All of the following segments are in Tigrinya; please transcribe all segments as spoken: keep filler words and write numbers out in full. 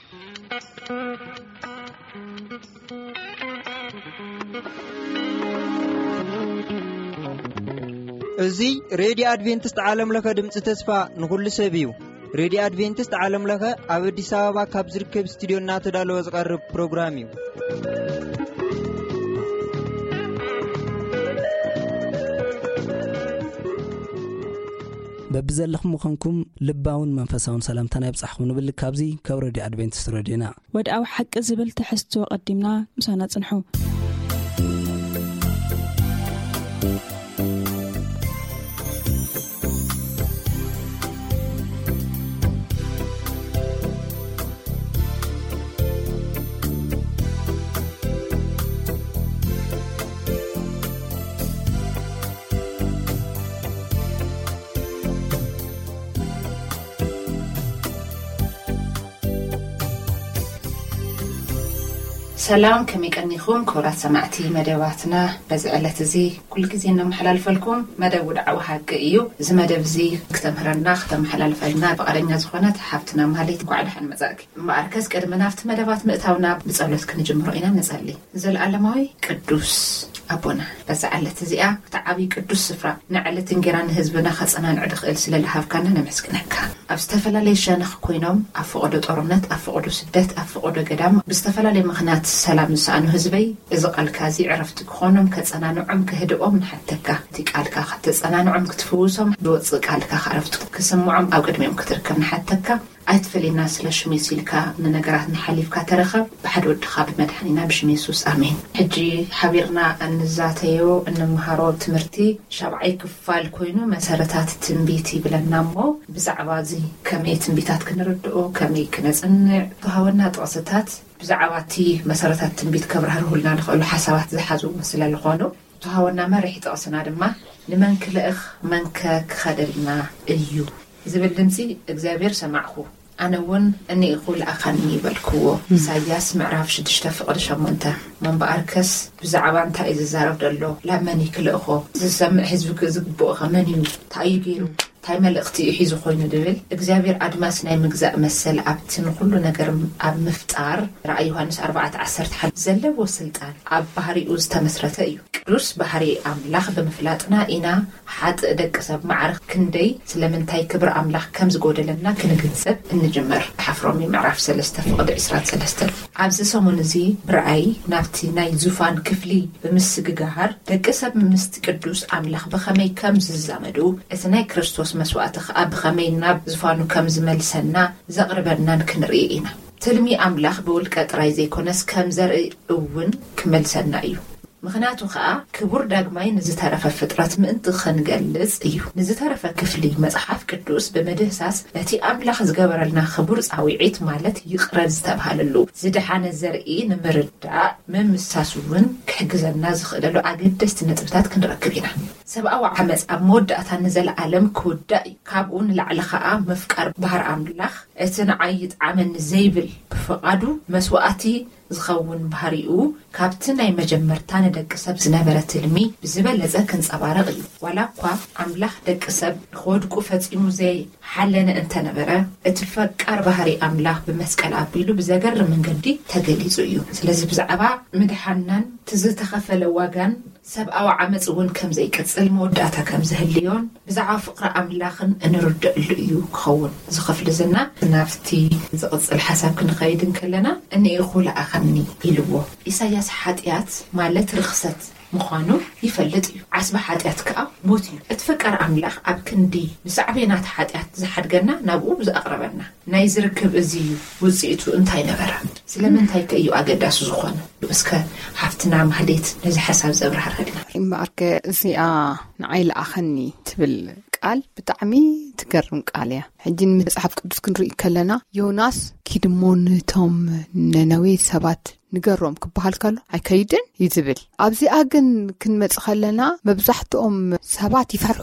እዙይ ሬዲዮ አድቬንቲስት ዓለም ለኸ ድምፂ ተስፋ ንኹሉ ሰብ እዩ። ሬዲዮ አድቬንቲስት ዓለም ለኸ ኣብ አዲስ አበባ ካብ ዝርከብ ስቱዲዮ እናተዳለወ ዝቐርብ ፕሮግራም እዩ። በብዘለኹም ምኾንኩም ልባውን መንፈሳውን ሰላምታና ይብጻሕኩም ንብል ካብዚ ካብ ሬዲዮ አድቬንቲስት ሬዲዮና ወድኣዊ ሓቂ ዝብል ትሕዝቶ ቀዲምና ምሳና ጽንሑ። ሰላም ከመይቀኒኹም ክብራት ሰማዕቲ መደባትና በዚ ዕለት እዚ ኩሉ ግዜ እናመሓላልፈልኩም መደብ ውድዓዊ ሓቂ እዩ። እዚ መደብ እዚ ክተምህረና ክተመሓላልፈልና በቀረኛ ዝኾነት ሓፍትና ማህሌት ጓዕዳን መጻእኪ ማርከስ ቅድመ ናፍቲ መደባት ምእታውና ብጸሎት ክንጅምሮ ኢና ንጸሊ። ዘለዓለማዊ ቅዱስ አቦና በዚ ዕለት እዚኣ ተዓቢ ቅዱስ ስፍራ ንዕለት እንጌራን ህዝብና ኸጸናን ዕድኽእል ስለለሃብካና ነመስግነካ። ኣብ ዝተፈላለዩ ሸነኽ ኮይኖም ኣብ ፍቕዶ ጦርነት ኣብ ፍቕዶ ስደት ኣብ ፍቕዶ ገዳም ብዝተፈላለየ ምኽንያት ሰላም ዝሰኣኑ ህዝበይ እዚ ቃልካ እዚ ዕረፍቲ ክኾኖም ከጸናንዖም ክህድኦም ንሓተካ እቲ ቃልካ ከተጸናንዖም ክትፍውሶም ብወፅእ ቃልካ ከዕረፍቲ ክስምዖም ኣብ ቅድሚኦም ክትርከብ ንሓተካ ኣይትፈሊና ስለ ሽም ኢልካ ንነገራት ንሓሊፍካ ተረኸብ ብሓደ ወድኻ ብመድሓኒና ብሽም ኢየሱስ አሜን። ሕጂ ሓቢርና እንዛተዮ እንምሃሮ ትምህርቲ ሻብዓይ ክፋል ኮይኑ መሰረታት ትንቢት ይብለና እሞ ብዛዕባ እዚ ከመይ ትንቢታት ክንርድኦ ከመይ ክነጽንዕ ተሃወና ጥቕስታት ብዛዕባ እቲ መሰረታት ትንቢት ከብርህሩልና ንኽእሉ ሓሳባት ዝሓዙ መስለ ዝኾኑ ተሃወና መሪሕ ጥቕስና ድማ ንመን ክልእኽ መንከ ክኸደልና እዩ ዝብል ድምፂ እግዚአብሔር ሰማዕኹ ኣነውን እኒኢኹ ለኣኻኒ ይበልክዎ። ኢሳያስ ምዕራፍ ሽድሽተ ፍቕዲ ሸሞንተ መንበኣርከስ ብዛዕባ እንታይ እዩ ዝዛረብ ደሎ ላመን ይክልእኾ ዝሰምዕ ህዝቢ ክዝግብኦ ኸመን እዩ እንታይ ገይሩ እንታይ መልእኽቲ እዩ ሒዙ ኮይኑ ድብል እግዚአብሔር ኣድማስ ናይ ምግዛእ መሰል ኣብቲ ንኹሉ ነገር ኣብ ምፍጣር ራእይ ዮሐንስ ኣርባዕተ ዓሰርተ ሓደ ዘለዎ ስልጣን ኣብ ባህሪኡ ዝተመስረተ እዩ። ቅዱስ ባህሪ ኣምላኽ ብምፍላጥና ኢና ሓጥእ ደቂ ሰብ ማዕረኽ ክንደይ ስለምንታይ ክብሪ ኣምላኽ ከም ዝጎደለና ክንግንዘብ እንጅመር። ሓፍሮም ምዕራፍ ሰለስተ ፍቕዲ ዒስራን ሰለስተ ኣብዚ ሰሙን እዚ ብርኣይ ናብቲ ናይ ዙፋን ክፍሊ ብምስግጋር ደቂ ሰብ ምስቲ ቅዱስ ኣምላኽ ብኸመይ ከም ዝዛመዱ እቲ ናይ ክርስቶስ መስዋዕቲ ኸኣ ብኸመይ ናብ ዙፋኑ ከም ዝመልሰና ዘቕርበናን ክንርኢ ኢና። ትልሚ ኣምላኽ ብውልቀ ጥራይ ዘይኮነስ ከም ዘርኢ እውን ክመልሰና እዩ። ምኽንያቱ ኸኣ ክቡር ዳግማይ ንዝተረፈ ፍጥረት ምእንቲ ኸንገልጽ እዩ። ንዝተረፈ ክፍሊ መጽሓፍ ቅዱስ ብመድህሳስ እቲ ኣምላኽ ዝገበረልና ክቡር ጻዊዒት ማለት ይቕረድ ዝተብሃለሉ ዝድሓነ ዘርኢ ንምርዳእ ምምሳስ እውን ክሕግዘና ዝኽእለሉ ኣገደስቲ ነጥብታት ክንረክብ ኢና። ሰብኣዊ ዓመፅ ኣብ መወዳእታ ንዘለዓለም ክውዳእ እዩ። ካብኡ ንላዕሊ ኸኣ ምፍቃር ባህር ኣምላኽ እቲ ንዓይ ይጥዓመኒ ዘይብል ብፍቓዱ መስዋዕቲ ዝኸውን ባህሪኡ ካብቲ ናይ መጀመርታ ንደቂ ሰብ ዝነበረ ትልሚ ብዝበለጸ ክንጸባረቕ እዩ። ዋላ እኳ ኣምላኽ ደቂ ሰብ ንኽወድቁ ፈጺሙ ዘይሓለነ እንተነበረ እቲ ፈቃር ባህሪ ኣምላኽ ብመስቀል ኣቢሉ ብዘገርም መንገዲ ተገሊጹ እዩ። ስለዚ ብዛዕባ ምድሓናን ትዝተኸፈለ ዋጋን ሰብኣዊ ዓመፅ እውን ከም ዘይቅጽል መወዳእታ ከም ዝህልዮን ብዛዕባ ፍቕሪ ኣምላኽን እንርድአሉ እዩ ክኸውን ዝኸፍል ዝና ናፍቲ ዝቕጽል ሓሳብ ክንኸይድን ከለና እኒኢኹ ለኣኸኒ ኢልዎ። ኢሳያስ ሓጢኣት ማለት ርኽሰት ምዃኑ ይፈልጥ እዩ። ዓስባ ሓጢኣት ከዓ ሞት እዩ። እቲ ፈቃር ኣምላኽ ኣብ ክንዲ ብዛዕቤናት ሓጢኣት ዝሓድገና ናብኡ ዝኣቕረበና ናይ ዝርክብ እዚ ውፅኢቱ እንታይ ነበረ? ስለምንታይ ከ እዩ ኣገዳሲ ዝኾነ? እስከ ሓፍትና ማህሌት ነዚ ሓሳብ ዘብራህርልና። እምበኣርከ እዚኣ ንዓይ ለኣኸኒ ትብል ቃል ብጣዕሚ ትገርም ቃል እያ። ሕጂ መጽሓፍ ቅዱስ ክንርኢ ከለና ዮናስ ኪድሞንቶም ነነዌ ሰባት ንገሮም ክበሃል ከሎ ኣይከይድን ይዝብል። ኣብዚኣ ግን ክንመጽእ ከለና መብዛሕትኦም ሰባት ይፈርሑ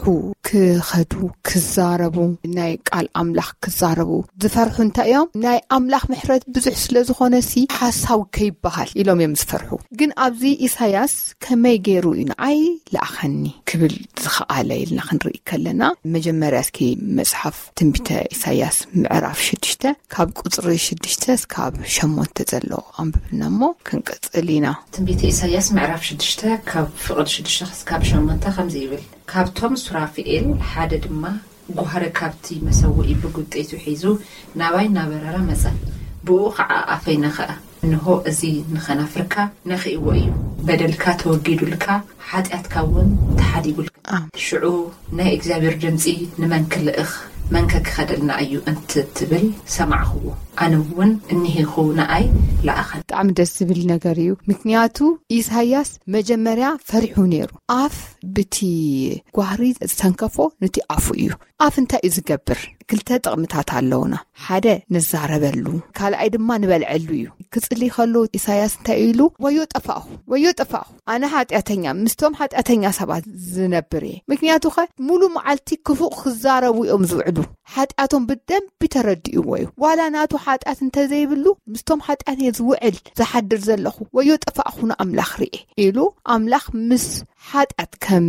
ክኸዱ ክዛረቡ ናይ ቃል ኣምላኽ ክዛረቡ ዝፈርሑ እንታይ እዮም? ናይ ኣምላኽ ምሕረት ብዙሕ ስለ ዝኾነሲ ሓሳብ ከይበሃል ኢሎም እዮም ዝፈርሑ። ግን ኣብዚ ኢሳያስ ከመይ ገይሩ እዩ ንዓይ ለኣኸኒ ክብል ዝኸኣለ ኢልና ክንርኢ ከለና መጀመርያ እስኪ መጽሓፍ ትንቢት ትንቢተ ኢሳይያስ ምዕራፍ ሽዱሽተ ካብ ቁጽሪ ሽዱሽተ እስካብ ሸሞንተ ዘሎ አንብብና እሞ ክንቀጽሊና ትንቢተ ኢሳይያስ ምዕራፍ ሽዱሽተ ካብ ፍቅድ ሽዱሽተ እስካብ ሸሞንተ ከምዚ ይብል ካብቶም ሱራፊኤል ሓደ ድማ ጉሃረ ካብቲ መሰውኢ ብጉጤቱ ሒዙ ናባይ ናበረራ መጸ ብኡ ከዓ ኣፈይ ነኸአ እንሆ እዚ ንኸናፍርካ ነኽእዎ እዩ በደልካ ተወጊዱልካ ሓጢአትካ እውን ተሓዲጉልካ ሽዑ ናይ እግዚአብሔር ድምጺ ንመንክልእኽ መንከ ክኸደልና እዩ እንትትብል ሰማዕኽዎ ኣነ እውን እኒሂኹ ንኣይ ለኣኸን ብጣዕሚ ደስ ዝብል ነገር እዩ ምክንያቱ ኢሳይያስ መጀመርያ ፈሪሑ ነይሩ ኣፍ ብቲ ጓህሪ ዝተንከፎ ነቲ ኣፉ እዩ ኣፍ እንታይ እዩ ዝገብር ክልተ ጥቕምታት ኣለውና ሓደ ንዛረበሉ ካልኣይ ድማ ንበልዐሉ እዩ ክጽሊ ከሎ ኢሳይያስ እንታይ ኢሉ ወዮ ጠፋኹ ወዮ ጠፋኹ ኣነ ሓጢአተኛ ምስቶም ሓጢአተኛ ሰባት ዝነብር እየ ምክንያቱ ኸ ሙሉ መዓልቲ ክፉቕ ክዛረቡ እዮም ዝውዕሉ ሓጢአቶም ብደንቢ ተረዲእዎ እዩ ዋላ ናቱ ሓጢአት እንተዘይብሉ ምስቶም ሓጢአት ዝውዕል ዝሓድር ዘለኹ ወዮ ጠፋኹ ንኣምላኽ ርኤ ኢሉ ኣምላኽ ምስ ሓጢአት ከም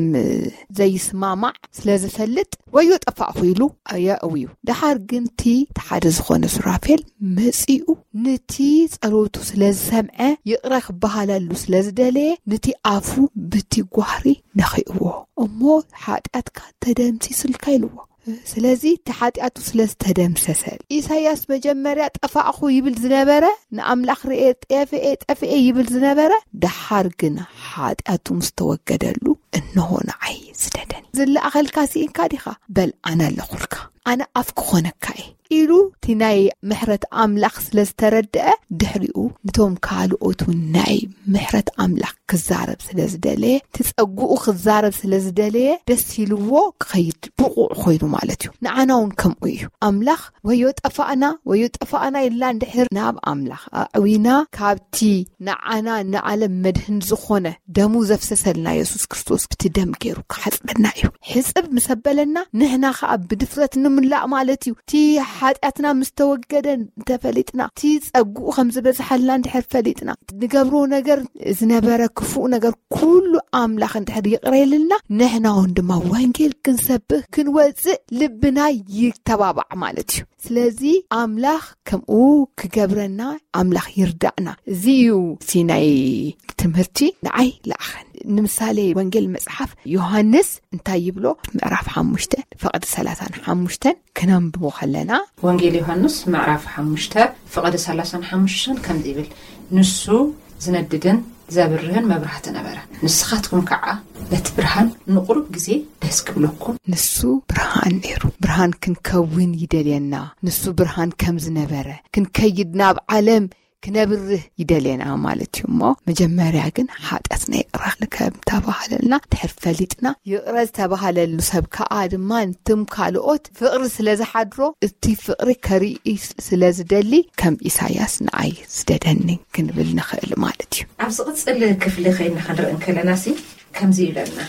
ዘይስማማዕ ስለዝፈልጥ ወዮ ጠፋኹ ኢሉ ኣያእውዩ ድሓር ግን ቲ ተሓደ ዝኾነ ሱራፌል መጺኡ ነቲ ጸሎቱ ስለዝሰምዐ ይቕረ ክበሃለሉ ስለዝደለየ ነቲ ኣፉ ብቲ ጓህሪ ነኽእዎ እሞ ሓጢአትካ ተደምሲስልካ ኢልዎ ስለዚ ተሓጢአቱ ስለዝተደምሰሰ ኢሳይያስ መጀመርያ ጠፋኹ ይብል ዝነበረ ንኣምላኽ ርኤ ጠፍኤ ጠፍኤ ይብል ዝነበረ ድሓር ግን ሓጢአቱ ምስተወገደሉ እንሆ ንዓይ ዝደደኒ ዝለኣኸልካ ሲኢንካ ዲኻ በል ኣነ ኣለኹልካ ኣነ ኣፍ ክኾነካ እየ ኢሉ እቲ ናይ ምሕረት ኣምላኽ ስለዝተረድአ ድሕሪኡ ነቶም ካልኦቱ ናይ ምሕረት ኣምላኽ ክዛረብ ስለዝደለየ ትጸጉኡ ክዛረብ ስለዝደለየ ደስ ኢልዎ ክኸይድ ብቑዕ ኮይኑ ማለት እዩ ንዓና እውን ከምኡ እዩ ኣምላኽ ወዮ ጠፋእና ወዮ ጠፋእና ኢልና እንድሕር ናብ ኣምላኽ ኣዕዊና ካብቲ ንዓና ንዓለም መድህን ዝኾነ ደሙ ዘፍሰሰልና ኢየሱስ ክርስቶስ ብቲ ደም ገይሩ ክሓጽበና እዩ ሕጽብ ምሰበለና ንሕና ከዓ ብድፍረት ንምላእ ማለት እዩ ቲ ሓጢአትና ምስተወገደ ተፈሊጥና ቲ ጸጉኡ ከም ዝበዝሐልና እንድሕር ፈሊጥና ንገብሮ ነገር ዝነበረ ክፉእ ነገር ኩሉ ኣምላኽ እንድሕር ይቕረይልና ንሕና እውን ድማ ወንጌል ክንሰብኽ ክንወፅእ ልብና ይተባባዕ ማለት እዩ ስለዚ ኣምላኽ ከምኡ ክገብረና ኣምላኽ ይርዳእና እዚ እዩ ሲናይ ትምህርቲ ንዓይ ለኣኸን ንምሳሌ ወንጌል መጽሓፍ ዮሐንስ እንታይ ይብሎ ምዕራፍ ሓሙሽተ ፍቅዲ ሰላሳን ሓሙሽተን ክነንብቦ ከለና ወንጌል ዮሐንስ ምዕራፍ ሓሙሽተ ፍቅዲ ሰላሳን ሓሙሽተን ከምዚ ይብል ንሱ ዝነድድን ዘብርህን መብራህቲ ነበረ ንስኻትኩም ከዓ በቲ ብርሃን ንቁሩብ ግዜ ደስ ክብለኩም ንሱ ብርሃን ነይሩ ብርሃን ክንከውን ይደልየና ንሱ ብርሃን ከም ዝነበረ ክንከይድ ናብ ዓለም ክነብርህ ይደልየና ማለት እዩ እሞ መጀመርያ ግን ሓጢአትና ይቕረ ከም ተባሃለልና ድሕር ፈሊጥና ይቕረ ዝተባሃለሉ ሰብ ከዓ ድማ ንትም ካልኦት ፍቕሪ ስለዝሓድሮ እቲ ፍቕሪ ከርኢ ስለዝደሊ ከም ኢሳይያስ ንዓይ ዝደደኒ ክንብል ንኽእል ማለት እዩ ኣብዚ ቅጽል ክፍሊ ኸይና ክንርኢ እንከለናሲ ከምዚ ይብለና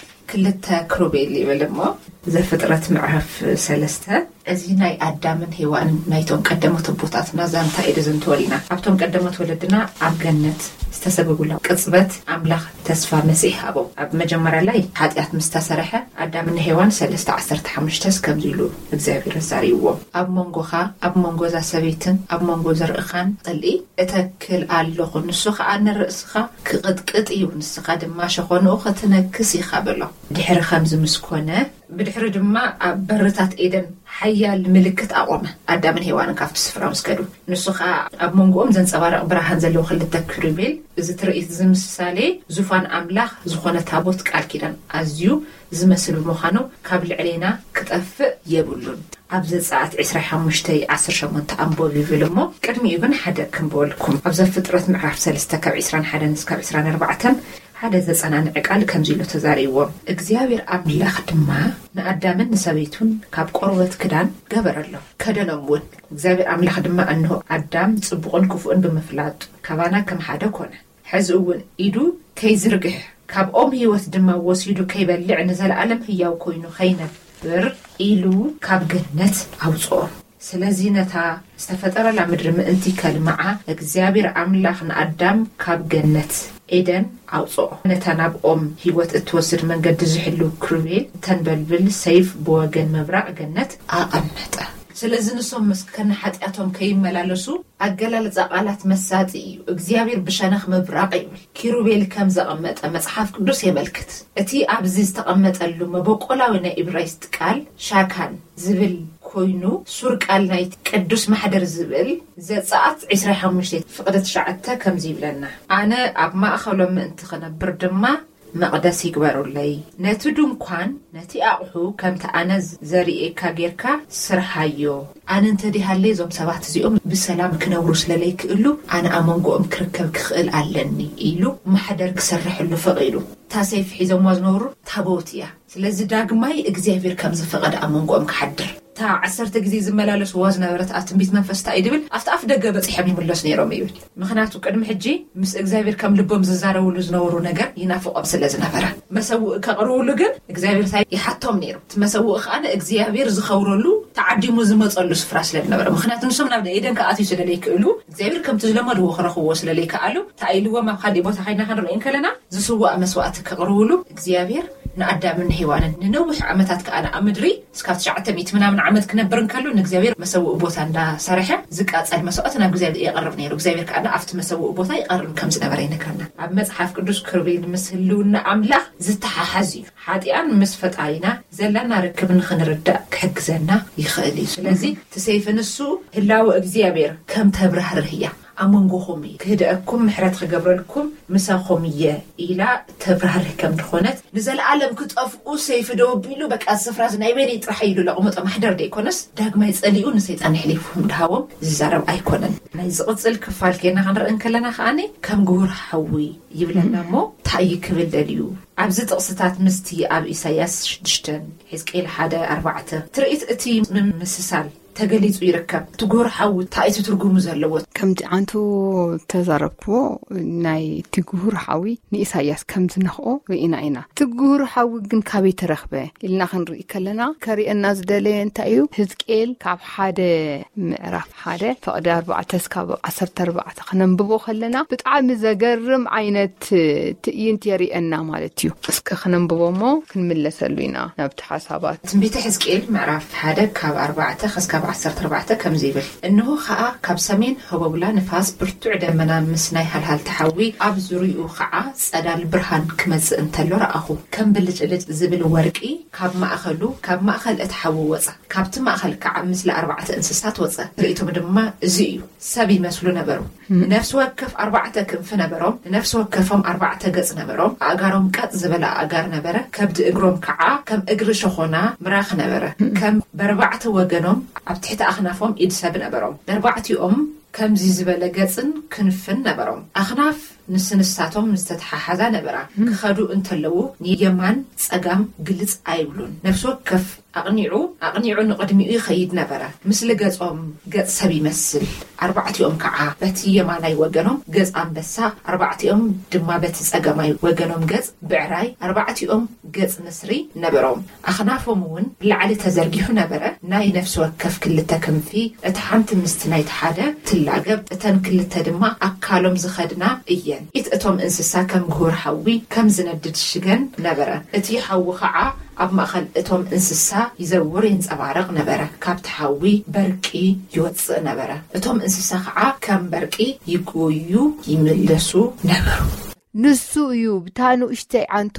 ክልተ ክሩቤል ይብል እሞ ዘፍጥረት ምዕራፍ ሰለስተ እዚ ናይ ኣዳምን ሔዋንን ናይቶም ቀደሞት ቦታትና ዛንታ ኢደ ዝንተወልና ኣብቶም ቀደሞት ወለድና ኣብ ገነት ዝተሰበጉላ ቅጽበት ኣምላኽ ተስፋ መሲሕ ኣቦ ኣብ መጀመርያ ላይ ሓጢአት ምስተሰርሐ ኣዳምን ሔዋን ሰለስተ ዓሰርተ ሓሙሽተ ከምዚ ኢሉ እግዚአብሔር ዘሪእዎ ኣብ መንጎኻ ኣብ መንጎዛ ሰበይትን ኣብ መንጎ ዘርእኻን ጥልኢ እተክል ኣለኹ ንሱ ከዓ ንርእስኻ ክቕጥቅጥ እዩ ንስኻ ድማ ሸኾንኡ ክትነክስ ኢኻ ብሎ ድሕሪ ከምዚ ምስኮነ ብድሕሪ ድማ ኣብ በርታት ኤደን ሓያል ምልክት ኣቆመ ኣዳምን ሔዋንን ካብቲ ስፍራ ወስከዱ ንሱ ከዓ ኣብ መንጎኦም ዘንጸባርቕ ብርሃን ዘለዎ ክልተ ክሩቤል እዚ ትርኢት ዝምሳሌ ዙፋን ኣምላኽ ዝኾነ ታቦት ቃል ኪዳን ኣዝዩ ዝመስል ምዃኑ ካብ ልዕሌና ክጠፍእ የብሉን ኣብ ዘጸአት ዓሰርተ ሓሙሽተ ዓሰርተ ሸሞንተ ኣንቦብ ይብል እሞ ቅድሚኡ ግን ሓደ ክንበልኩም ኣብ ዘፍጥረት ምዕራፍ ሰለስተ ካብ ዓሰርተ ሓደ እስካብ ዓሰርተ ኣርባዕተ ሓደ ዘጸናንዕ ቃል ከምዚ ኢሉ ተዛሪብዎ እግዚአብሔር ኣምላኽ ድማ ንኣዳምን ንሰበይቱን ካብ ቆርበት ክዳን ገበረሎ ከደኖም እውን እግዚአብሔር ኣምላኽ ድማ እንሆ ኣዳም ጽቡቕን ክፉእን ብምፍላጥ ካባና ከም ሓደ ኮነ ሕዚ እውን ኢዱ ከይዝርግሕ ካብ ኦም ህይወት ድማ ወሲዱ ከይበልዕ ንዘለዓለም ህያው ኮይኑ ኸይነብር ኢሉ ካብ ገነት ኣውጽኦ ስለዚ ነታ ዝተፈጠረላ ምድሪ ምእንቲ ከልማዓ እግዚአብሔር ኣምላኽ ንኣዳም ካብ ገነት ኤደን ኣውጽኦ ነታ ናብ ኦም ህይወት እትወስድ መንገዲ ዝሕሉ ክሩቤል ተንበልብል ሰይፍ ብወገን መብራቅ ገነት ኣቐመጠ ስለዚህ ንሶም መስከነ ሓጢያቶም ከይመላለሱ አገላለጽ ቃላት መሳጢ እዩ እግዚአብሔር ብሸነኽ መብራቅ ይብል ኪሩቤል ከም ዘቀመጠ መጽሐፍ ቅዱስ የመልክት እቲ ኣብዚ ዝተቀመጠሉ መበቆላዊ ናይ ዕብራይስጥ ቃል ሻካን ዝብል ኮይኑ ሱር ቃል ናይ ቅዱስ ማሕደር ዝብል ዘጻአት عشرين وخمسة ፍቅደት ሸዓተ ከም ዝብለና ኣነ ኣብ ማእኸሎም ምእንቲ ክነብር ድማ መቅደስ ይግበሩለይ ነቲ ድንኳን ነቲ ኣቕሑ ከምቲ ኣነ ዘሪኤካ ጌርካ ስርሓዮ ኣነ እንተዲሃለይ ዞም ሰባት እዚኦም ብሰላም ክነብሩ ስለለይ ክእሉ ኣነ ኣመንጎኦም ክርከብ ክኽእል ኣለኒ ኢሉ ማሕደር ክሰርሕሉ ፈቂዱ ታሰይፍ ሒዞም ዝነበሩ ታቦት እያ ስለዚ ዳግማይ እግዚአብሔር ከም ዝፈቀደ ኣመንጎኦም ክሓድር ታ عشرة ግዜ ዝመላለሱ ዋዝነበረት ኣትንቢት መንፈስ ታይድብል ኣፍታ ኣፍ ደገ በጽሕም ይምለስ ነይሮም ይብል ምኽንያቱ ቅድም ሕጂ ምስ እግዚአብሔር ከም ልቦም ዝዛረብሉ ዝነበሩ ነገር ይናፍቆም ስለዝነበረ መሰውእ ከቅርብሉ ግን እግዚአብሔር ታይ ይሓቶም ነይሩ ትመሰውእ ኻነ እግዚአብሔር ዝኸውረሉ ተዓዲሙ ዝመጸሉ ስፍራ ስለነበረ ምኽንያቱ ንሶም ናብ ኤደን ከኣትዩ ስለለይ ክእሉ እግዚአብሔር ከም ትዝለመዱ ወኽረኽዎ ስለለይ ከኣሉ ታይልዎም ኣብ ካዲ ቦታ ኻይና ክንርኢን ከለና ዝስዋእ መስዋዕት ከቅርብሉ እግዚአብሔር ንኣዳምን ሔዋንን ንነውሕ ዓመታት ከኣነ ኣምድሪ እስካብ تسعة مئة ምናምን ዓመት ክነብርን ከሉ ንእግዚአብሔር መሰውእ ቦታ እንዳ ሰርሐ ዝቃጸል መስዋዕት ናብ እግዚአብሔር ይቀርብ ነይሩ እግዚአብሔር ከኣነ ኣፍቲ መሰውእ ቦታ ይቀርብ ከም ዝነበረ ይነግረና ኣብ መጽሐፍ ቅዱስ ክርቤል ምስህልውና ኣምላኽ ዝተሓሓዝ እዩ ሓጢኣን ምስ ፈጣሪና ዘለና ርክብ ንኽንርዳእ ክሕግዘና ይኽእል እዩ ስለዚ ትሰይፍንሱ ህላው እግዚአብሔር ከም ተብራህርህያ ኣመንጎኹም ክህደአኩም ምሕረት ክገብረልኩም ምሳኹም እየ ኢላ ተብራህርህ ከም ድኾነት ንዘለዓለም ክጠፍኡ ሰይፍ ደውቢሉ በቃ ስፍራዝ ናይ በኒ ጥራሕ ኢሉ ለቕመጦ ማሕደር ደይኮነስ ዳግማይ ጸሊኡ ንሰይጣን ሕሊፉም ድሃቦም ዝዛረብ ኣይኮነን ናይ ዝቕጽል ክፋል ከና ክንርአን ከለና ኸኣነ ከም ግሁር ሓዊ ይብለና እሞ እንታይ ክብል ደልዩ ኣብዚ ጥቕስታት ምስቲ ኣብ ኢሳይያስ ሽዱሽተ ሕዝቅኤል ሓደ ኣርባዕተ ትርኢት እቲ ምስሳል ተገሊጹ ይርከብ ትጉር ሓዊ ታይቱ ትርጉሙ ዘለዎ ከምቲ አንቱ ተዛረብዎ ናይ ትጉር ሓዊ ንኢሳይያስ ከም ዝነኽኦ ወኢና ኢና ትጉር ሓዊ ግን ካበይ ተረኽበ ኢልና ክንርኢ ከለና ከሪአና ዝደለየ እንታይ እዩ ሕዝቅኤል ካብ ሓደ ምዕራፍ ሓደ ፈቅዲ ኣርባዕተ እስካብ ዓሰርተ ኣርባዕተ ክነንብቦ ከለና ብጣዕሚ ዘገርም ዓይነት ትዕይንት የሪአና ማለት እዩ እስከ ክነንብቦሞ ክንምለሰሉ ኢና ናብቲ ሓሳባት ትንቢተ ሕዝቅኤል ምዕራፍ ሓደ ካብ ኣርባዕተ እስካብ عشرة أربعة كم زيبل إنه خاء كبسمين هو بلا نفاس برتوع دمنا مسناي هل هل تحوي أبزريو خاء سأدا البرهان كمز انتلو رأخو كم بلج إلج زبل ورقي كاب ما أخلو كاب ما أخل اتحوو وصا كابت ما أخل كعب مثل أربعة انسسات وصا رئيتو بدما زيو سبي مسلو نبرو نفس وكف أربعة كم فنبرو نفس وكفهم أربعة قز نبرو أقارهم كات زبلا أقار نبرة كبد إقروم كعا كم إقر شخونا مراخ نبرة كم بربعة وقنهم أبتحت أخنافهم إدساب نبرهم بربعة يوم كم زيزبلا قزن كنفن نبرهم أخناف نسنساتهم نستتححزا نبرا كخدو انتلو نيجمان سأقام قلت أيبلون نفسه كف أغنيعو أغنيعو نقدمي خيد نبرا مثل قزهم قز سبي مسل أربعة يوم كعا باتي يماناي وقنهم قز أم بسا أربعة يوم دما باتي سأقامي وقنهم قز بعراي أربعة يوم قز نسري نبرهم أخنافهم ون لعلي تزرقيحو نبرا ناي نفسه كف كلتا كم في اتحانت مستنايت حدا تلاقب اتن كلتا دما أكالهم زخدنا إيان إتأتهم إنسسا كم غور حوي كم زندد الشجن نبرة إتي حو خعا أب مأخل إتهم إنسسا يزور ينزعرق نبرة كابت حوي بركي يوتس نبرة إتهم إنسسا خعا كم بركي يقويو يملسو نبرو ንሱ እዩ ብታኑ እሽተይ አንቶ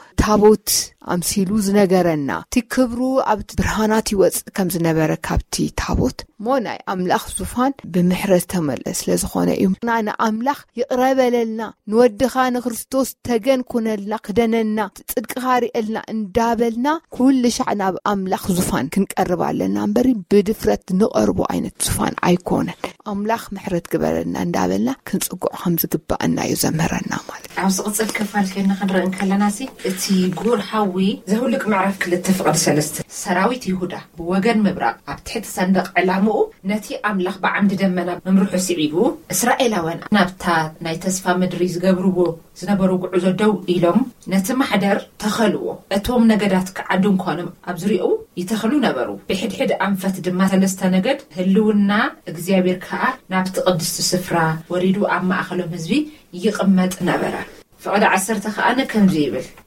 ታቦት ኣምሲሉ ዝነገረና ትክብሩ ኣብ ብርሃናት ይወጽ ከም ዝነበረ ካብቲ ታቦት ሞናይ ኣምላኽ ዙፋን ብምሕረት ተመለስ ስለዝኾነ እዩ ናና ኣምላኽ ይቅረበለልና ንወድኻ ንክርስቶስ ተገን ኩነልና ክደነና ጽድቅኻ ሪኤልና እንዳበልና ኩሉ ሻዕና ኣምላኽ ዙፋን ክንቀርብ ኣለና እምበሪ ብድፍረት ንቀርቦ ዓይነት ዙፋን ኣይኮነን ኣምላኽ ምሕረት ግበረልና እንዳበልና ክንጽጉዕ ከም ዝግባአና እዩ ዘመረና ማለት عاوز قصة كفال كنا خضر إن كلناسي تي جور حوي زهولك معرف كل التفقد سلست سراويت يهودا وجن مبرق عبتحت صندق علامو نتي أملخ بعمد دمنا ممروح سعيبو إسرائيل وين نبتا نيتسفى مدريز جبروبو زنبرو عزو دو إلهم نتم حدر تخلو أتوم نجدات كعدون كانم أبزريو يتخلو نبرو بحد حد أنفت دمات لستا نجد هلونا إجزابير كا نبت قدس سفرة وريدو أما أخلو مزبي يقمت نبرة فقد عسرت خانا كم جيبل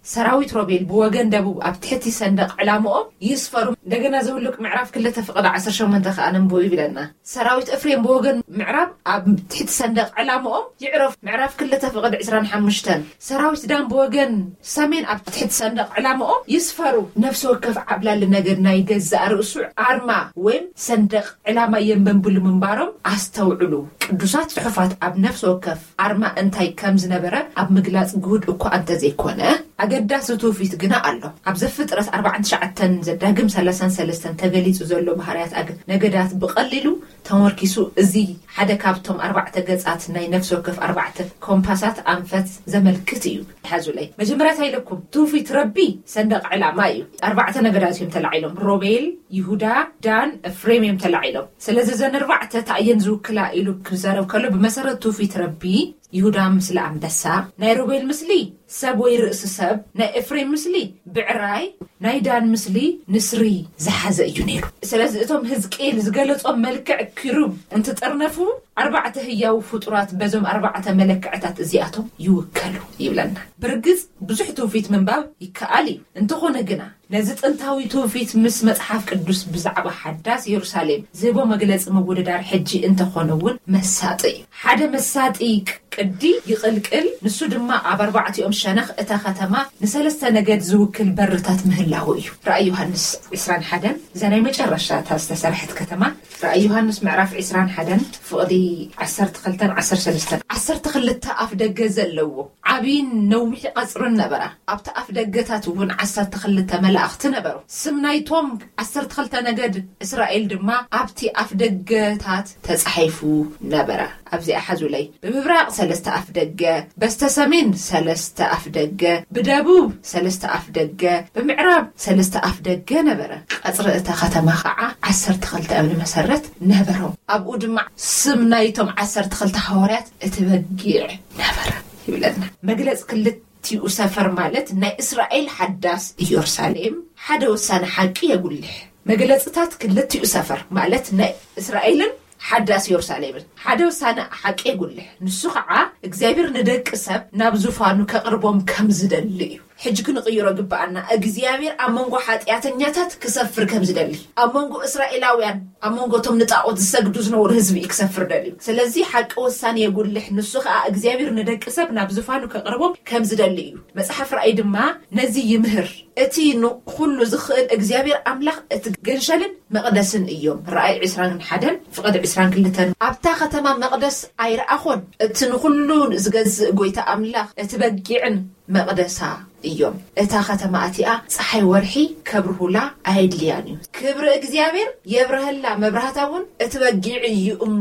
ሰራዊት ሮቤል ብወገን ደቡብ ኣብ ትሕቲ ሰንደቅ ዕላምኦም ይስፈሩ እንደገና ዘውልቅ ምዕራፍ ክልተ ፍቅድ ዓሰርተ ሸሞንተ ከኣንም ቦይ ይብለና ሰራዊት ኤፍሬም ብወገን ምዕራብ ኣብ ትሕቲ ሰንደቅ ዕላምኦም ይዕረፍ ምዕራፍ ክልተ ፍቅድ عشرين وخمسة ሰራዊት ዳን ብወገን ሰሜን ኣብ ትሕቲ ሰንደቅ ዕላምኦም ይስፈሩ ነፍሲ ወከፍ ዓብላል ነገር ናይ ገዛእ ርእሱ ኣርማ ወይ ሰንደቅ ዕላማ የንበንብሉ ምንባሮም ኣስተውዕሉ ቅዱሳት ጽሑፋት ኣብ ነፍሲ ወከፍ ኣርማ እንታይ ከም ዝነበረ ኣብ ምግላጽ ጉድ እኮ አንተ ዘይኮነ ኣገዳሲ ትውፊት ግና ኣሎ ኣብ ዘፍጥረት أربعة وتسعين ዘዳግም ሰላሳ ወሰለስተ ተገሊጹ ዘሎ ባህርያት ኣገ ነገዳት ብቐሊሉ ተመርኪሱ እዚ ሓደ ካብቶም ኣርባዕተ ገጻት ናይ ነፍሲ ወከፍ ኣርባዕተ ኮምፓሳት ኣንፈት ዘመልክት እዩ ሓዙለይ መጀመርያ ታይለኩም ትውፊት ረቢ ሰንደቅ ዕላማ እዩ ኣርባዕተ ነገዳት እዮም ተላዒሎም ሮቤል ይሁዳ ዳን ኤፍሬም እዮም ተላዒሎም ስለዚ ዘን ኣርባዕተ ታየን ዝውክላ ኢሉ ክዛረብ ከሎ ብመሰረት ትውፊት ረቢ ይሁዳ ምስሊ አንበሳ ናይ ሮቤል ምስሊ ሰብ ወይ ርእስ ሰብ ናይ ኤፍሬም ምስሊ ብዕራይ ናይ ዳን ምስሊ ንስሪ ዝሓዘ እዩ ነይሩ ስለዚ እቶም ህዝቅኤል ዝገለጾም መልክዕ ኪሩብ እንትጠርነፉ ኣርባዕተ ህያው ፍጡራት በዞም ኣርባዕተ መለክዕታት እዚኣቶም ይውከሉ ይብለና ብርግጽ ብዙሕ ትውፊት ምንባብ ይከኣል እንትኾነ ግና ነዚ ጥንታዊ ትውፊት ምስ መጽሓፍ ቅዱስ ብዛዕባ ሓዳስ ኢየሩሳሌም ዝቦ መግለጽ መወደዳር ሕጂ እንተኾነውን መሳጢ ሓደ መሳጢ ቅዲ ይቕልቅል ንሱ ድማ ኣብ ኣርባዕቲኦም ሸነኽ እታ ከተማ ንሰለስተ ነገድ ዝውክል በርታት ምህላው እዩ ራእይ ዮሐንስ عشرين وواحد ዘናይ መጨረሻ ተሰርሐት ከተማ ራእይ ዮሐንስ ምዕራፍ عشرين وواحد ፍቕዲ عشرة وثلاثين عشرة وثلاثين عشرة وثلاثين ኣፍ ደገ ዘለዎ ዓቢን ነዊሕ ቀጽርን ነበራ ኣብታ ኣፍ ደገታት እውን عشرة وثلاثين መላእኽቲ ነበሩ ስምናይቶም عشرة وثلاثين ነገድ እስራኤል ድማ ኣብቲ ኣፍ ደገታት ተጻሒፉ ነበራ ኣብዚ ኣሓዙለይ ብምብራቕ ሰለስተ ኣፍ ደገ በስተሰሜን ሰለስተ ኣፍ ደገ ብደቡብ ሰለስተ ኣፍ ደገ ብምዕራብ ሰለስተ ኣፍ ደገ ነበረ ቀጽሪ እታ ከተማ ከዓ عشرة وثلاثين እምኒ መሰረት ነበሮም ኣብኡ ድማ ስም ናይቶም عشرة وثلاثين ሐዋርያት እትበጊዕ ነበረ ይብለና መግለጽ ክልቲኡ ሰፈር ማለት ናይ እስራኤል ሓዳስ ኢየሩሳሌም ሓደ ወሳነ ሓቂ የጉልሕ መግለጽታት ክልቲኡ ሰፈር ማለት ናይ እስራኤልን ሓዳስ ኢየሩሳሌም ሓደ ወሳነ ሓቂ የጉልሕ ንሱ ከዓ እግዚአብሔር ንደቅ ሰብ ናብ ዙፋኑ ከቅርቦም ከም ዝደሊ እዩ ሕጂ ክንቅይሮ ግባአና እግዚአብሔር ኣመንጎ ኃጢአተኛታት ክሰፍር ከም ዝደሊ ኣመንጎ እስራኤላውያን ኣመንጎቶም ንጣዖት ዝሰግዱ ዝነበሩ ህዝቢ ክሰፍር ደሊ ስለዚ ሓቂ ወሳነ የጉልሕ ንሱ ከዓ እግዚአብሔር ንደቅ ሰብ ናብ ዙፋኑ ከቅርቦም ከም ዝደሊ እዩ መጽሐፍ ራእይ ድማ ነዚ ይምህር እቲ ኩሉ ዝኽእል እግዚአብሔር ኣምላኽ እቲ ገንሸልን መቅደስን እዮም ራእይ عشرين وواحد ፍቅዲ عشرين وثلاثين ኣብታ ከተማ መቅደስ ኣይረኣኾን እቲ ኩሉ ዝገዝእ ጎይታ ኣምላኽ እቲ በጊዕን መቅደሳ እዮም እታ ከተማ ኣቲኣ ፀሓይ ወርሒ ከብርሁላ ኣይድልያን እዩ ክብሪ እግዚአብሔር የብረህላ መብራህታውን እቲ በጊዕ እዩ እሞ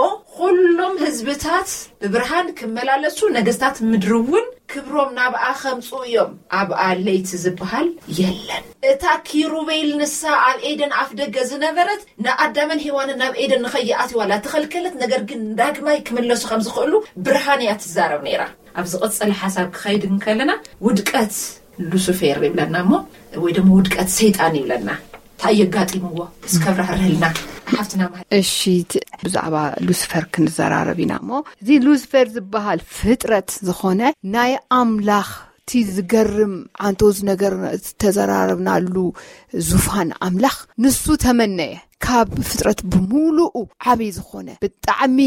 ሁሉም ህዝብታት ብብርሃን ክመላለሱ ነገስታት ምድርውን ክብሮም ናብኣ ኸምፁ እዮም ኣብኣ ለይቲ ዝበሃል የለን እታ ኪሩቤል ንሳ ኣብ ኤደን ኣፍ ደገ ዝነበረት ንኣዳምን ሔዋንን ናብ ኤደን ንኸይኣትዋላ ተኸልከለት ነገር ግን ዳግማይ ክምለሱ ከም ዝኽእሉ ብርሃን እያ ትዛረብ ነይራ ኣብ ዝቕጽል ሓሳብ ክኸይድን ከለና ውድቀት ሉሲፌር ይብለና እሞ ወይ ደግሞ ውድቀት ሰይጣን ይብለና ታየጋጢምዎ እስከብራህርህልና ሓፍትና ማለት እሺ ብዛዕባ ሉሲፈር ክንዘራረብ ኢና እሞ እዚ ሉሲፈር ዝበሃል ፍጥረት ዝኾነ ናይ ኣምላኽ ቲ ዝገርም አንቶዝ ነገር ተዘራረብናሉ ዙፋን ኣምላኽ ንሱ ተመነየ ካብ ፍጥረት ብሙሉኡ ዓብይ ዝኾነ ብጣዕሚ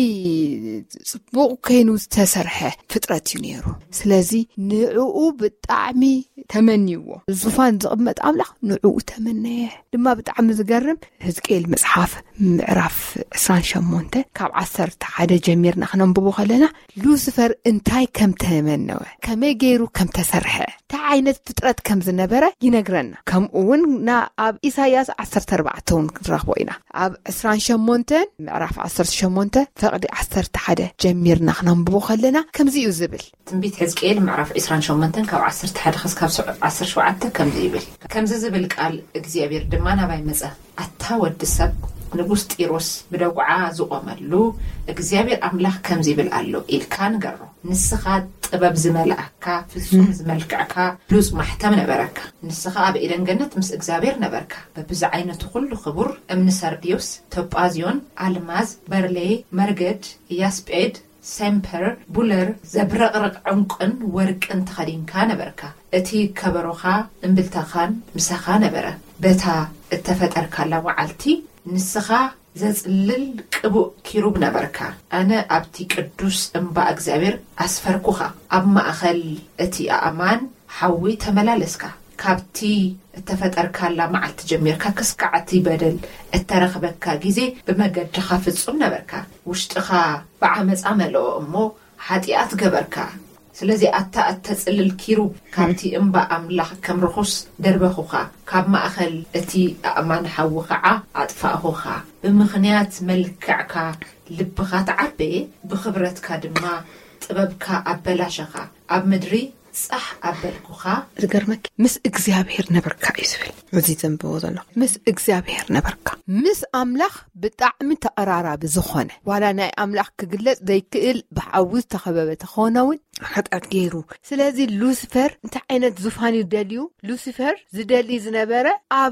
ጽቡቕ ኮይኑ ዝተሰርሐ ፍጥረት እዩ ነይሩ ስለዚ ንዕኡ ብጣዕሚ ተመኒዎ ዙፋን ዝቕመጥ ኣምላኽ ንዕኡ ተመነየ ድማ ብጣዕሚ ዝገርም ሕዝቅኤል መጽሓፍ ምዕራፍ عشرين وثمانية ካብ عشرة وواحد ጀሚርና ክነንብቦ ከለና ሉሲፈር እንታይ ከም ተመነወ ከመይ ገይሩ ከም ተሰርሐ ታ ዓይነት ፍጥረት ከም ዝነበረ ይነግረና ከምኡውን ና ኣብ ኢሳይያስ عشرة وأربعة ንረኽቦ ኢና ኣብ عشرين وثمانية ምዕራፍ عشرة وثمانية ፍቕዲ عشرة وواحد ጀሚርና ክነንብቦ ከለና ከምዚ እዩ ዝብል ትንቢት ሕዝቅኤል ምዕራፍ عشرين وثمانية ካብ عشرة وواحد ክሳብ عشرة وسبعة ከምዚ ይብል ከምዚ ዝብል ቃል እግዚአብሔር ድማ ናባይ መጸ ኣታወድ ሰብ ንጉስ ጢሮስ ብደጉዓ ዝቆመሉ እግዚአብሔር ኣምላኽ ከምዚ ይብል ኣሎ ኢልካን ገሮ ንስኻ ጥበብ ዝመልአካ ፍጹም ዝመልክዓካ ሉጽ ማሕተም ነበረካ ንስኻ ኣብ ኤደን ገነት ምስ እግዚአብሔር ነበርካ በብዛ ዓይነቱ ኩሉ ክቡር እምኒ ሰርዲዮስ ቶጳዝዮን ኣልማዝ በርሌ መርገድ ያስጴድ سمبر بولر زبرقرق عنقن ورقن تخدينك نبرك اتي كبروخا انبلتخان مسخا نبره بتا اتفترك الله وعلتي نسخا زلل قبو كيروب نبركا انا ابتي قدوس انبا اغزابير اسفركوخا اب ماخل اتي امان حوي تملالسكا كابتي اتفترك الله معلت جميركا كسكعتي بدل اترخبكا غيزي بمجدخا فصم نبركا وشتخا بعمص عملو امو حطيات غبركا ስለዚ አታ አተጽልል ኪሩብ ካብቲ እንባ አምላኽ ከም ርኹስ ደርበኹኻ ካብ ማእኸል እቲ ኣእማን ሓውኸዓ ኣጥፋእኹኻ ብምኽንያት መልክዕካ ልብኻ ተዓበ ብኽብረትካ ድማ ጥበብካ ኣበላሸኻ ኣብ ምድሪ صح أبلكوخا زغرمك مس إغزابير نبركا يسفل وزي زنبو زنو مس إغزابير نبركا مس أملاخ بطعم تقرارا بزخونه ولا ناي أملاخ كغلص ديكل بحوز تخببه تخونون خطأ غيرو سلازي لوسيفر انت عينت زفان يدليو لوسيفر زدلي زنبره اب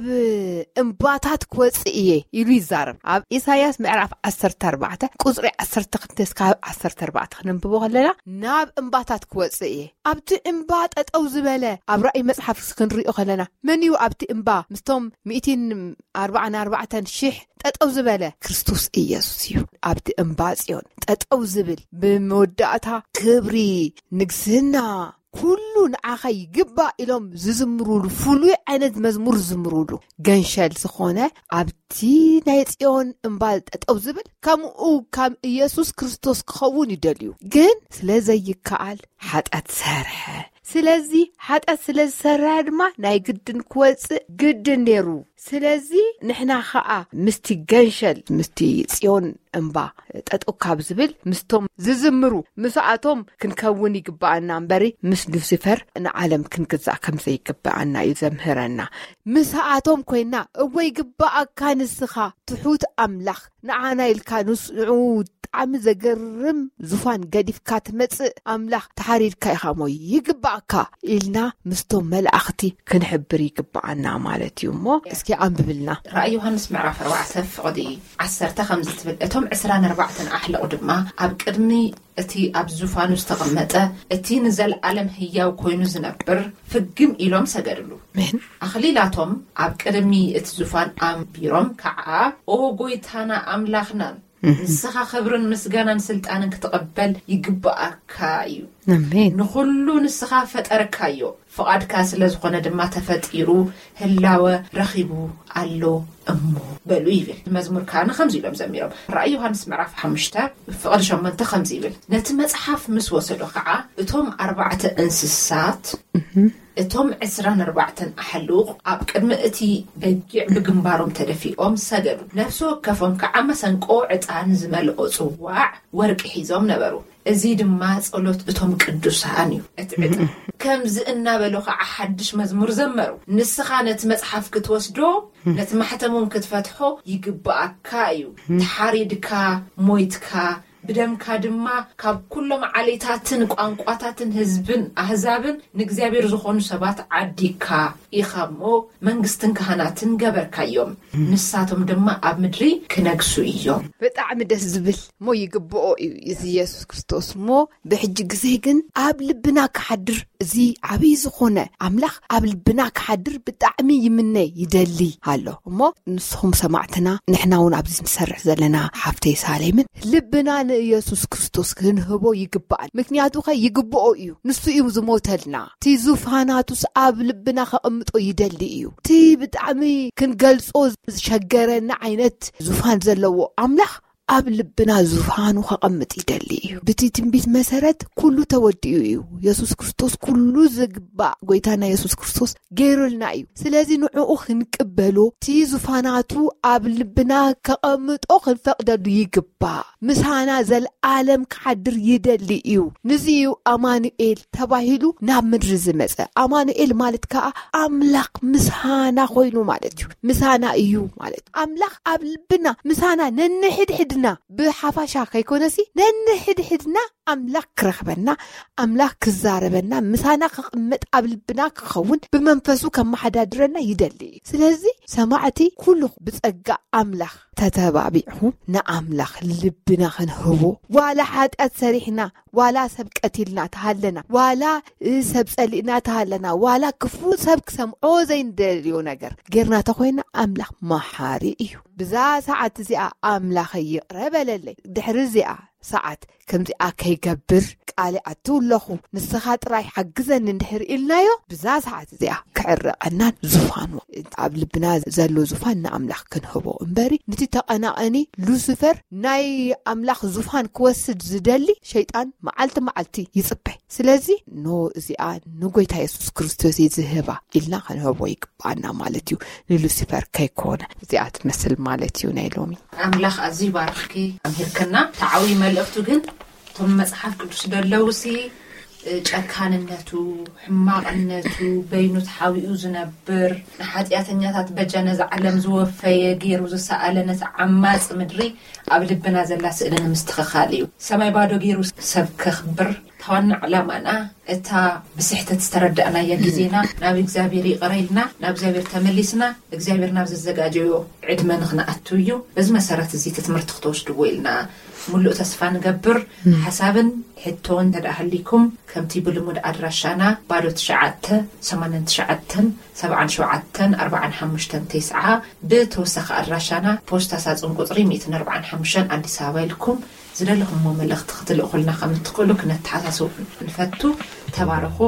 امباتات كوصيه يلو يزارب اب إساياس معرف عشرة أربعة قصري عشرة خمسة عشرة أربعة ننببو خلنا ناب امباتات كوصيه ابت امبات اتو زبله اب راي مصحف كنريو خلنا منيو ابت امبا مستوم مئتين وأربعة وأربعين شح تطو زبله كريستوس إيسوس يو ابت امبا صيون تطو زبل بمودعتا كبري نغسنا كلو نعاخا يقبا إلهم ززمرولو فلوي عينت مزمور زمرولو غنشال سخونة عبتي نايتيون انبال تتأوزبل كامو كام إيسوس كريستوس كخوون يدليو غن سلازي يكال حد أتسارح سلازي حد أتسلاز سراد ما ناي قدن كوالس قدن نيرو سلازي نحنا خاء مستي غنشال مستي تيون انبا تتأو كابزبل مستوم ززمرو مساعتهم كنكون يقبعنا انباري مس لوسيفر انا عالم كنكزع كمزي يقبعنا يزمهرنا مساعتهم كوينا اوي يقبع كان السخا تحوت املاخ نعانا الكانوس نعود عم زقرم زفان قديف كاتمت املاخ تحرير كايخامو يقبعكا إلنا مستوم ملأختي كنحبر يقبعنا مالتي يومو اسكي عم ببلنا رأي يوحنس معرف روعتف قدي عسرت خمزة تبل اتهم عسران أربعة أحلى قدما اب قدمي اتي اب زفانو استغمته اتي نزل عالم هياو كوينو زنبر فقم إلهم سقرلو من أخليلاتهم اب قدمي ات زفان ام بيروم كعا او قويتانا املاخنا نسخا خبرن مسغانان سلطانن كتقبل يقبأكايو نمين نخلو نسخا فتركايو فقادكا سلازخونه دما تفطيرو هلاوه رخيبو አሎ እሞ በሉ ይብል መዝሙር ካነ خمسة ይሎም ዘሚሮም ራእይ ዮሐንስ ምዕራፍ خمسة ፍቅር ሸሞንተ خمسة ይብል ነቲ መጽሐፍ ምስ ወሰዶ ከዓ እቶም أربعة እንስሳት እቶም عشرين أربعة አሕሉቅ ኣብ ቅድሚ እቲ በጊዕ ብግንባሮም ተደፊኦም ሰገዱ ነፍሶ ከፎም ከዓ መሰንቆ ዕጣን ዝመልኦ ጽዋዕ ወርቂ ሒዞም ነበሩ እዚ ድማ ጸሎት እቶም ቅዱሳን እዩ እትዕጥ ከምዝ እናበሉ ከዓ ሓድሽ መዝሙር ዘመሩ ንስኻ ነቲ መጽሐፍ ክትወስዶ ነቲ ማሕተሙን ክትፈትሖ ይግባአካ እዩ ተሓሪድካ ሞይትካ بدمك دما كاب كلهم عليتاتن قانقواتاتن حزبن احزابن نغزابير زخون سبات عديكا يخمو منغستن كهاناتن غبركايوم نساتهم دما اب مدري كنغسو يوم بطعم دس زبل مو يغبؤو يسوع كريستوس مو بحج غزيغن اب لبنا كحدر زي عبي زخونه املاح اب لبنا كحدر بطعم يمني يدلي هالو مو نسهم سمعتنا نحنا ون ابزي نسرح زلنا حفتي سالمن لبنا يسوع كريستوس كنهبو يغبال مكنياتو خا يغبؤو ايو نسو ايو زموتلنا تي زوفاناتوس اب لبنا خامطو يدلي ايو تي بطعمي كنغلصو شغرنا عينت زوفان زلو املاح اب لبنا زوفانو خقمط يدلي بتي تنبيت مسرت كله توديو ايو يسوع كريستوس كله زغبا غويتانا يسوع كريستوس غيرلنا ايو سلازي نعو خنقبلو تي زوفاناتو اب لبنا خقمطو خنفقدلو يغبا مسانا زل عالم كحدر يدلي ايو نزيو امانوئيل تباهيلو ناب مدر زمص امانوئيل مالت كا املاك مسانا خوينو مالتو مسانا ايو مالت املاك اب لبنا مسانا ننحد حد حدنا بحفاشا كيكونسي ننحد حدنا أملاك رخبنا أملاك كزاربنا مسانا قمت قبل بناك خون بمنفسو كما حدا درنا يدلي سلازي سماعتي كله بتسقى أملاك تتبابعه نأملاك لبنا خنهبو ولا حد أتسريحنا ولا سبك أتلنا تهلنا ولا سبس ألينا تهلنا ولا كفو سبك سمعو زين دليو نجر غيرنا تخوينا أملاك محاري إيو بزا ساعة زيا أملاك يقرب للي دحر زيا ساعات كمزي أكي قبر قالي أتولخو نسخات راي حقزن ندحر إلنايو بزا ساعات زيا كعر أنان زفانو قبل بنا زلو زفان نأملاك كنهبو امباري نتي تقنا أني لوسيفر ناي أملاك زفان كوسد زدلي شيطان معلت معلتي يصبح سلازي نو زيا نقويتا يسوس كريستوس يزهبا إلنا خنهبو يقبعنا مالتيو للوسيفر كيكون زيا تمثل مالتيو نايلومي أملاك أزي بارخكي أمهركنا تعوي ملأفتو جن ثم مصحف قدس دلوسي ጨካንነቱ ሕማቅነቱ በይኑ ተሓዊኡ ዝነብር ንሓጢያተኛታት በጀነ ዘዓለም ዝወፈየ ገይሩ ዝሰኣለነት ዓማጽ ምድሪ ኣብ ልብና ዘላ ስእልን ምስትኸኻል እዩ ሰማይ ባዶ ገይሩ ሰብ ከኽብር ተዋና ዕላማና እታ ብስሕተት ዝተረዳእና የጊዜና ናብ እግዚአብሔር ይቕረይልና ናብ እግዚአብሔር ተመሊስና እግዚአብሔር ናብ ዘዘጋጀዮ ዕድመ ንኽነኣቱ እዩ በዚ መሰረት እዚ ትምህርቲ ክትወስድዎ ኢልና ሙሉእ ተስፋ ንገብር ሓሳብን ሕቶን ተዳህሊኩም ከምቲ ብልሙድ ኣድራሻና ባዶ ትሽዓተ ሰማንያ ትሽዓተ ሰብዓን ሸውዓተን ኣርባዓን ሓሙሽተን ተስዓ ብተወሳኺ ኣድራሻና ፖስታ ሳጥን ቁጽሪ ሚእትን ኣርባዓን ሓሙሽተን ኣዲስ ኣበባ ኢልኩም ዝደለኹም መልእኽቲ ክትልእኹልና ከም እትኽእሉ ክነተሓሳስቡ ንፈቱ ተባረኹ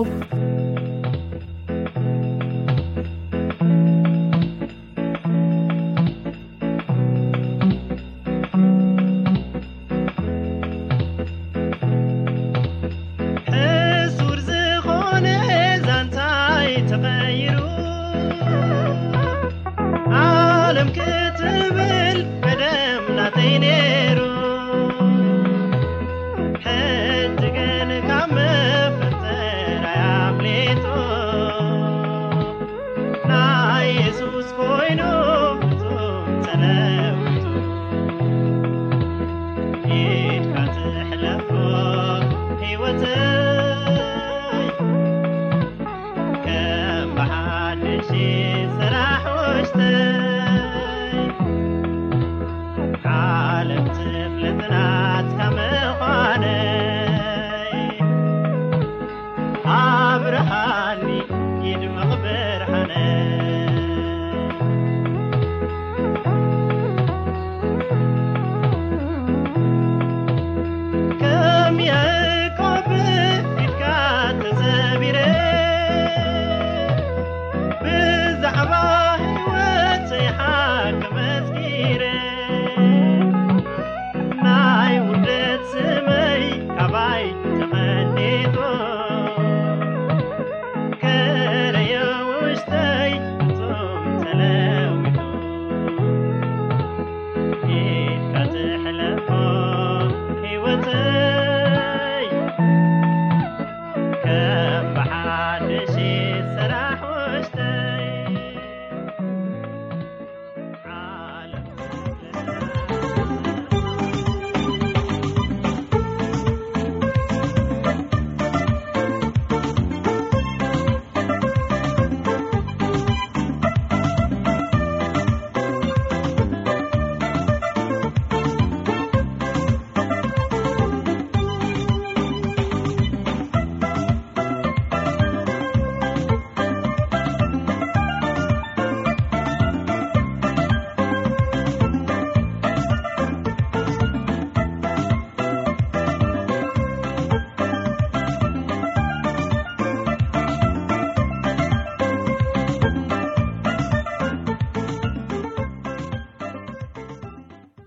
عالم تبلتنا تكمل